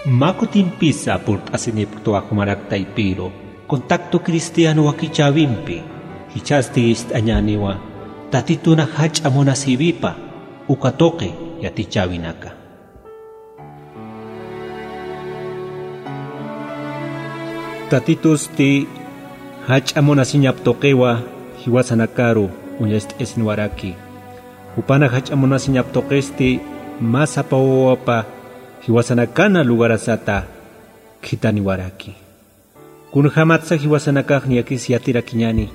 Makutin pisa purt asinipto akumarak taipiro. Contacto cristiano wakichavimpi. Hichasti ist añaniwa. Tatituna hach amona sibipa. Ukatoke yatichabinaka. Tatitus ti hach amona siñaptokewa hiwasanakaru unyest esnuaraki. Upana hach amona siñaptokesti masapawapa hiwasanakana lugarasata kitaniwaraki. Kun hamatsa hiwasanakaj niakis yatirakiñani.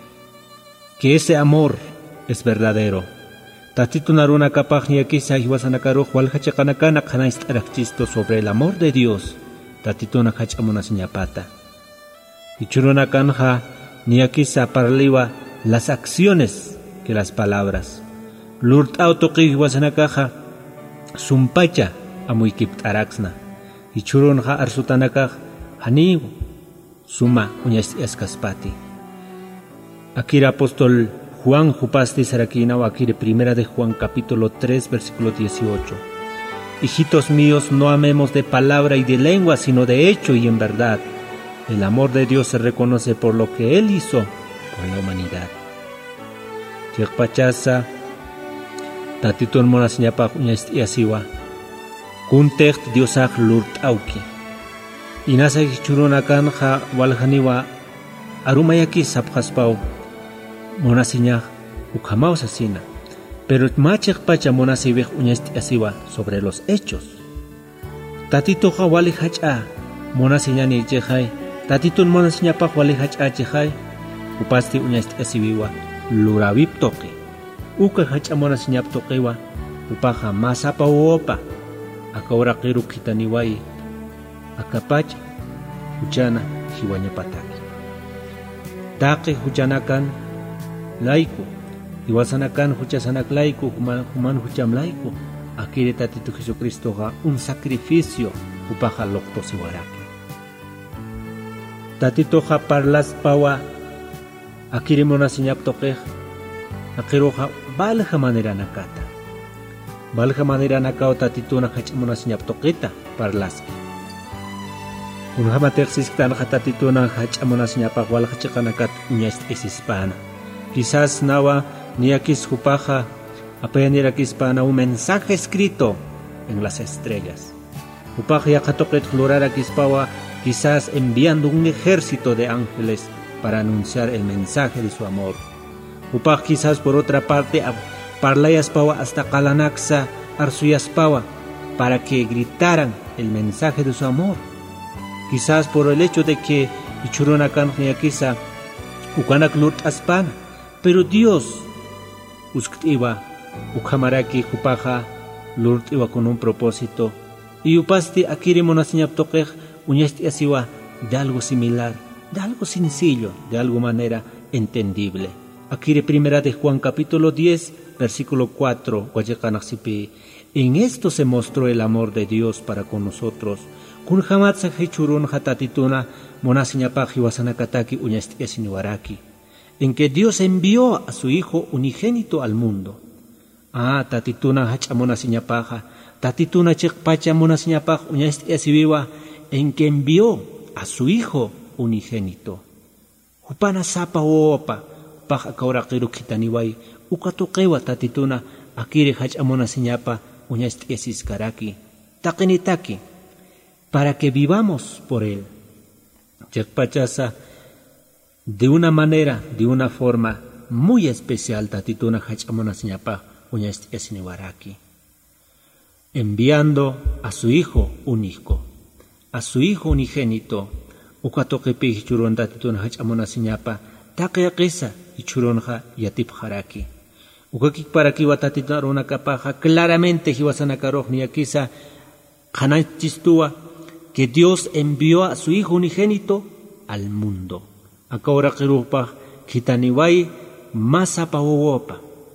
Que ese amor es verdadero. Tatito naruna kapaj niakisa hiwasanakaruj walhachakanakana kanaistarachisto sobre el amor de Dios. Tatito nakachamona siñapata. Ichuruna kanja niakisa parliwa las acciones que las palabras. Lurt autoqui hiwasanakaja sumpacha amuykip araxna. Ichurunja arsutanakaj haniw suma uñas escaspati. Aquí el apóstol Juan Jupasti Sarakina o aquí de primera de Juan capítulo 3 versículo 18. Hijitos míos, no amemos de palabra y de lengua, sino de hecho y en verdad. El amor de Dios se reconoce por lo que Él hizo por la humanidad. Chekpachasa tatitun monasiñapaj uñas yasiwa. Kuntecht Diosaj lurt auki. Inasa hichuruna kanja waljaniwa arumayaki sapjaspau monasiñaj ukamau sasina. Pero machek pacha monasibej uñas yasiwa sobre los hechos. Tatito ja wali hacha monasiñani chejai. Tatitun monasiñapaj wali hacha chejai. Upasti uñas yasiwiwa luravip toque. Uka hacha monasiñap toquewa upaja masapa uopa. Akaura qiru kitaniwai akapacha huchana hiwaña pataki. Taqi huchanakan laiku hiwasanakan huchasanak laiku human hucham laiku. Akire tatito Jesucristo ga un sacrificio upaja lokto siwaraki. Tatito ja parlas pawa akire monasiñap toqej akiro ja balja manera nakata. Balja manera nakao tatituna hachimuna siñaptoquita parlaski. Unhama texistan hatatituna hachamuna siñapaq walhachikanakat uñas isispana. Quizás nawa niakis hupaja apeyanirakispana un mensaje escrito en las estrellas. Hupaja yakatoqet floraraquispawa quizás enviando un ejército de ángeles para anunciar el mensaje de su amor. Hupaja quizás por otra parte parlayaspawa hasta Kalanaksa arsuyaspawa para que gritaran el mensaje de su amor. Quizás por el hecho de que ichurunakan niakisa ukanak lurt aspana, pero Dios usktiwa ukamaraki hupaja lurt iwa con un propósito y upasti akiri monasiñaptoqej uñasti asiwa de algo similar, de algo sencillo, de alguna manera entendible. Aquí de primera de Juan capítulo 10 versículo 4, en esto se mostró el amor de Dios para con nosotros. Kun hamatsa hechurun hatatituna monasiñapaj hiwasanakataki uñastiasiniwaraki. En que Dios envió a su Hijo unigénito al mundo. Tatituna hachamonasiñapaja, tatituna chekpacha monasiñapaj uñastiasiviwa, en que envió a su Hijo unigénito. Hupana sapa opa, paj akaura qiru kitaniwai. Ukatoqewa tatituna akire hachamona siñapa uñastiesis karaki taqinitaki para que vivamos por él. Chekpachasa de una manera, de una forma muy especial tatituna hachamona siñapa uñastiesiniwaraki, enviando a su hijo único, a su hijo unigénito. Ukatoqepi hichurun tatituna hachamona siñapa taqiyaqisa hichuronja yatipjaraki. Ukakik para que watatituna una capaja claramente hiwasanakaroh niakisa kanachistúa que Dios envió a su Hijo unigénito al mundo. Akahora qirupa kitaniwai masapa wowopa.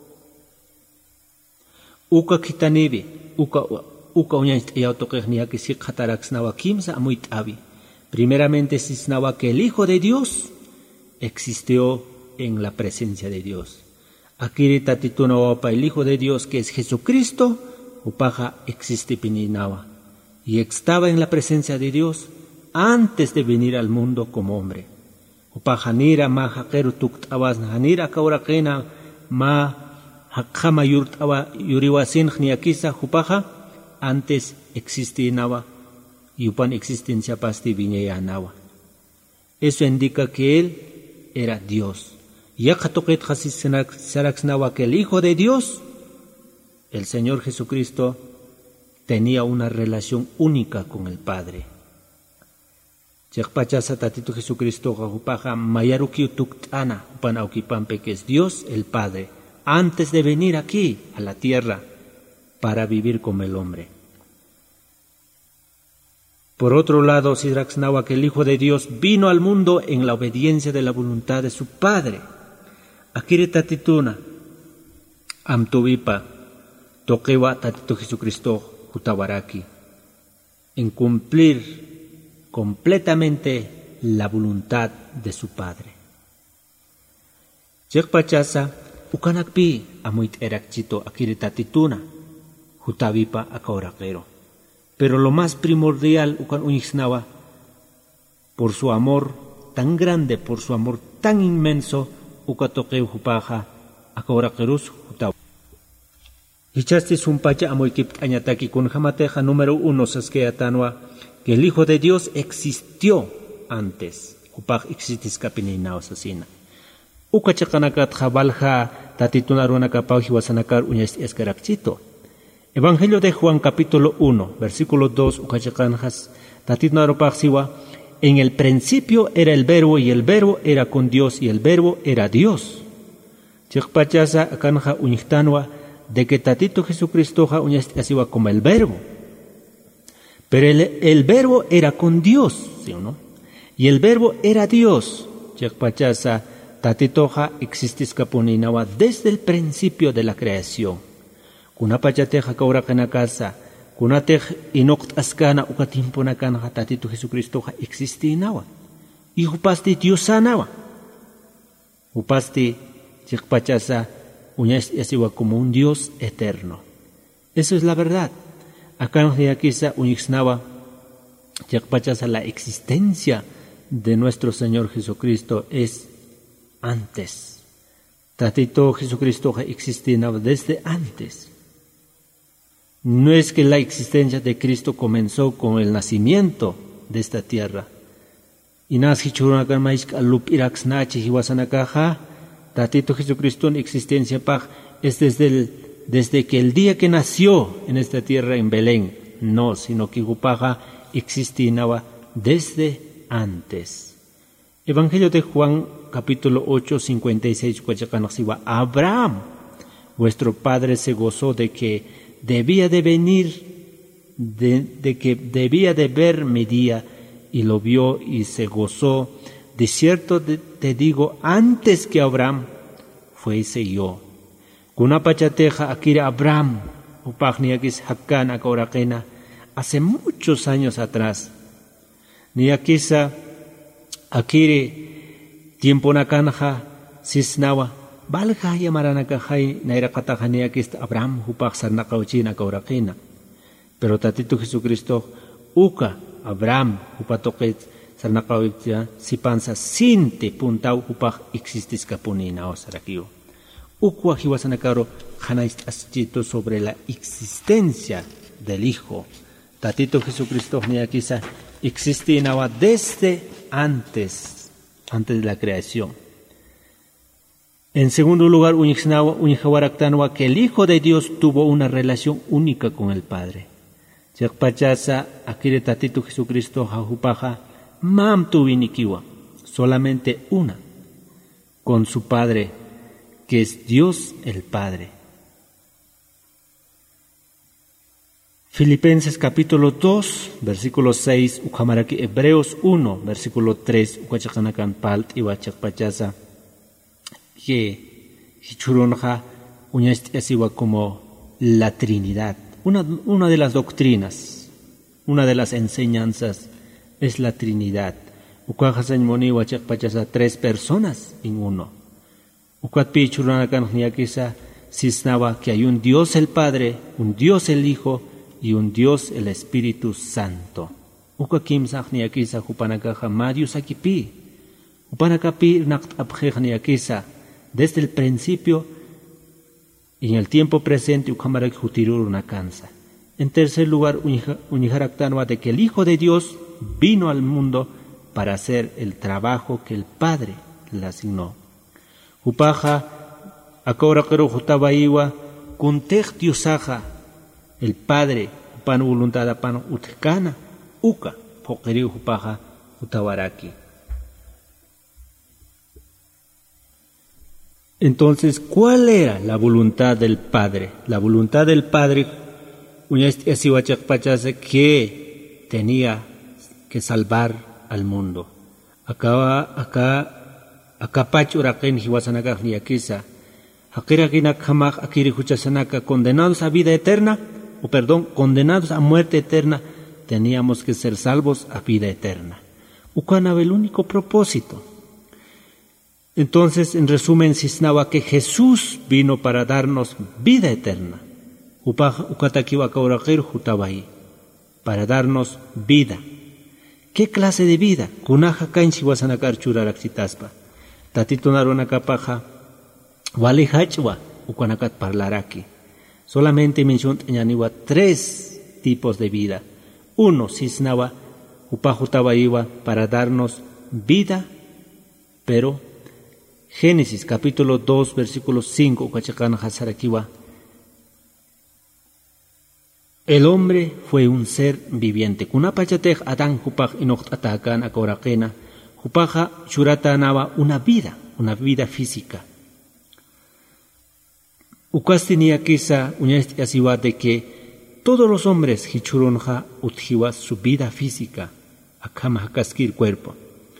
Uka kitanibi uka uñanst yautoqej niakisi qataraksnawa kimsa amuitabi. Primeramente sisnawa que el Hijo de Dios existió en la presencia de Dios. Aquí tatituna opa el Hijo de Dios que es Jesucristo, upaja existe pininawa. y estaba en la presencia de Dios antes de venir al mundo como hombre. Upajanira ma hakeru tuktawas hanira kauraqena ma hakama yuriwasin khniakisa upaja antes existinaba y upan existencia pasti viñeyanaba. Eso indica que él era Dios. Ya katoket saraxnawa que el Hijo de Dios, el Señor Jesucristo, tenía una relación única con el Padre. Chekpachasa tatito Jesucristo upaja mayaruki tuktana upan aukipampe, que es Dios el Padre, antes de venir aquí a la tierra para vivir como el hombre. Por otro lado, Sidraxnawa, que el Hijo de Dios vino al mundo en la obediencia de la voluntad de su Padre. Akire tatituna amtuvipa toquewa tatito Jesucristo jutawaraki, en cumplir completamente la voluntad de su Padre. Chekpachasa ukanakpi amuit erakchito akire tatituna jutavipa akaurakero. Pero lo más primordial ukan unixnawa, por su amor tan grande, por su amor tan inmenso, ukatoqeu hupaja akaurakirus hutaw. Hichastis un pacha amoykip añataki kun jamateja número 1 saskeatanwa, que el Hijo de Dios existió antes. Upaj existis kapininaw sasina. Ukachakanakat jabalja tatitunarunakapauji wasanakar uñas escarapchito. Evangelio de Juan capítulo 1, versículo 2, ukachakanjas tatitnaropajsiwa, en el principio era el verbo y el verbo era con Dios y el verbo era Dios. Chekpachasa akanja uñihtanwa, de que tatito Jesucristo ja uñastasiwa como el verbo. Pero el verbo era con Dios, ¿sí o no? Y el verbo era Dios. Chekpachasa tatitoja existis kapuninawa desde el principio de la creación. Kunapachateja kaurakanakasa, kunatej inokt askana ukatimponakana tatito Jesucristo existinawa. Y upasti Diosanawa. Upasti chikpachasa uñastasiwa como un Dios eterno. Eso es la verdad. Acá nos diakisa unixnawa chikpachasa, la existencia de nuestro Señor Jesucristo es antes. Tatito Jesucristo existinaba desde antes. No es que la existencia de Cristo comenzó con el nacimiento de esta tierra. Tatito Jesucristo en existencia es desde que el día que nació en esta tierra en Belén. No, sino que Gupaja existinaba desde antes. Evangelio de Juan capítulo 8, 56. Abraham, vuestro padre, se gozó de que debía de venir, de que debía de ver mi día, y lo vio y se gozó. De cierto te digo, antes que Abraham fuese yo. Kunapachateja akira Abraham, upagniakis hakkan akaurakena, hace muchos años atrás. Niakisa akire tiempo nakanja sisnawa. Balja yamaranakajay nairakatajaniyakista Abraham hupaq sarnaqawchina kaurakina. Pero tatito Jesucristo uka Abraham hupatoqet sarnaqawchina sipansa sinte puntau hupaq existis kapunina osarakiu. Ukwa hiwasanakaro janaist aschito sobre la existencia del Hijo. Tatito Jesucristo niyakisa existinaba desde antes de la creación. En segundo lugar, que el Hijo de Dios tuvo una relación única con el Padre. Chakpachasa akire tatito Jesucristo jajupaja mam tuvinikiwa, solamente una, con su Padre, que es Dios el Padre. Filipenses capítulo 2, versículo 6, ukamaraki Hebreos 1, versículo 3, ukachakanakan palt iwa chakpachasa, que hichurunja uñastasiwa como la Trinidad. Una de las doctrinas, una de las enseñanzas es la Trinidad. Ukajasañmoniwa chakpachasa, 3 personas en uno. Ukatpi churanakan niakisa sisnawa que hay un Dios el Padre, un Dios el Hijo y un Dios el Espíritu Santo. Uka kimsaq niyakisa hupanakaja Marius akipi. Hupanakapi nakt abjej niyakisa desde el principio y en el tiempo presente ukamarak jutirur una cansa. En tercer lugar, unijaractanwa de que el Hijo de Dios vino al mundo para hacer el trabajo que el Padre le asignó. Hupaja akaurakero jutabaiwa kuntej diusaja el Padre pan voluntad pan utkana uka pokeriu hupaja utawaraki. Entonces, ¿cuál era la voluntad del Padre? La voluntad del Padre que tenía que salvar al mundo. Acá pachuraken hiwasanaka niyakisa. Hakirakinak hamak akiri huchasanaka condenados a vida eterna, condenados a muerte eterna, teníamos que ser salvos a vida eterna. Ukanaba el único propósito. Entonces, en resumen, cisnaba que Jesús vino para darnos vida eterna. Para darnos vida. ¿Qué clase de vida? Kunaja kainchi wasanakar churaraxitaspa. Tatito naronakapaja walihachwa ukanakat parlaraki. Solamente mencionan 3 tipos de vida. Uno, cisnaba upajutawaiwa para darnos vida, pero Génesis capítulo 2 versículo 5 ukachakan hasarakiwa. El hombre fue un ser viviente. Kunapachatej Adán hupaj inocht atakan akorakena. Hupaja shuratanaba una vida física. Ukastinia kisa uñast asiwa de que todos los hombres hichuronja utjiwa su vida física. Akama hakaskir cuerpo.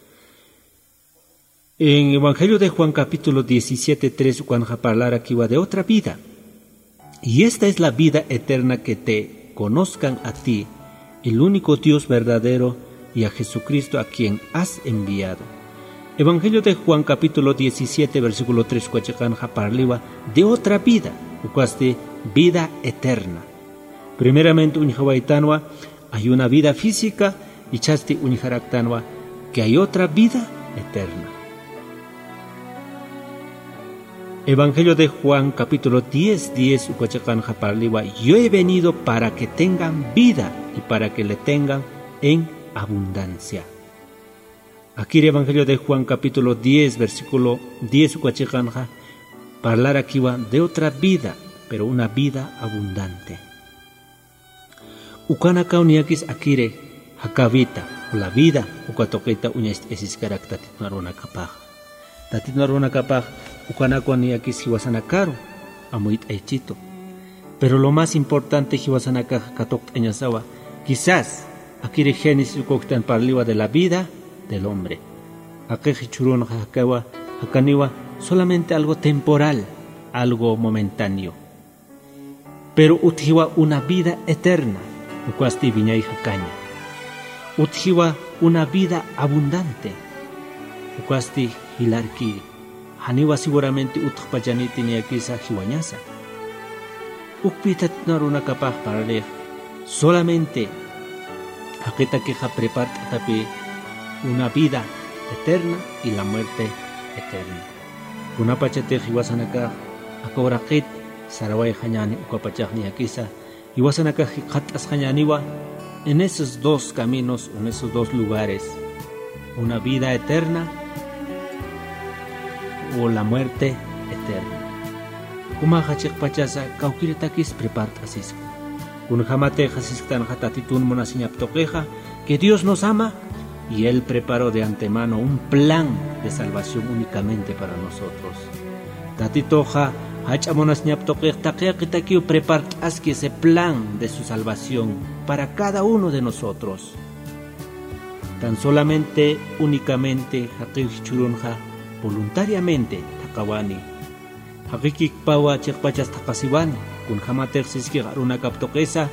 En el Evangelio de Juan capítulo 17:3 cuando hablar aquí va de otra vida. Y esta es la vida eterna, que te conozcan a ti, el único Dios verdadero, y a Jesucristo a quien has enviado. Evangelio de Juan capítulo 17 versículo 3 parliva de otra vida, de vida eterna. Primeramente unijawaitanwa hay una vida física y chasti unijaractanwa que hay otra vida eterna. Evangelio de Juan capítulo 10:10 parliva, yo he venido para que tengan vida y para que le tengan en abundancia. Aquí el Evangelio de Juan capítulo 10 versículo 10 hablar aquí va de otra vida, pero una vida abundante. Ukanaka uniakis akire hakavita, la vida ukatoqueta uñast esis caracta titnarona kapaj. Tatitnarona kapaj ukanaka uniakis hiwasanakaro amuit echito. Pero lo más importante hiwasanaka katok eñasawa, quizás akire Génesis ukoktan parliwa de la vida del hombre. Akeji churun hakawa hakaniwa solamente algo temporal, algo momentáneo. Pero utjiwa una vida eterna, ukwasti viñay hakaña. Utjiwa una vida abundante, ukwasti hilarki. Haniwa seguramente utjpayaniti niakisa hiwañasa. Ukpitat naruna kapaj paralej. Solamente hakita queja prepara tapi una vida eterna y la muerte eterna. Una pachate hiwasanaka akorakit saraway hañani ukapachakni akisa hiwasanaka hikat hañaniwa. En esos dos caminos, en esos dos lugares, una vida eterna o la muerte eterna. Kumahachik pachasa kaukiritakis prepart asisco. Kunhamate hasistan hatatitun monasiñaptoqueja que Dios nos ama y Él preparó de antemano un plan de salvación únicamente para nosotros. Tatitoja hachamonas ñaptoquej taqueaquitaquio prepart aski ese plan de su salvación para cada uno de nosotros. Tan solamente, únicamente, haqichurunja voluntariamente takawani. Hakikik pawa chekpachas takasiwani, kun hamater siski haruna kaptoquesa.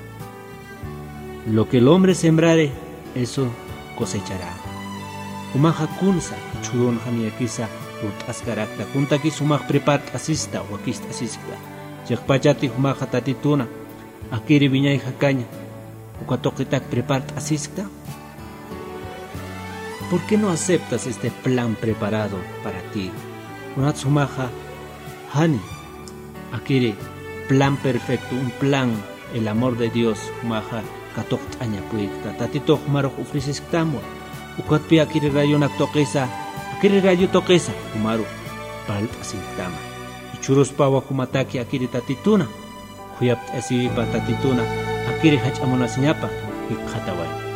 Lo que el hombre sembrare, eso cosechará. Umaja kunsa, churun haniakisa, rut ascarakta, kuntaki sumaj prepart asista o akist asista. Chekpachati umaja tatituna, akiri viñay hakaña ukatoqitak prepart asisca. ¿Por qué no aceptas este plan preparado para ti? Unatsumaja hani akiri plan perfecto, un plan, el amor de Dios maja katoqt aña puikta tatito maroj ofrecesktamo ukatpi akiri rayonak toqesa akiri rayo toqesa umaru palt asiktama ichurus pawa kumataki akiri tatituna kuyapt asipa tatituna akiri hach'amuna siñapa hikhataway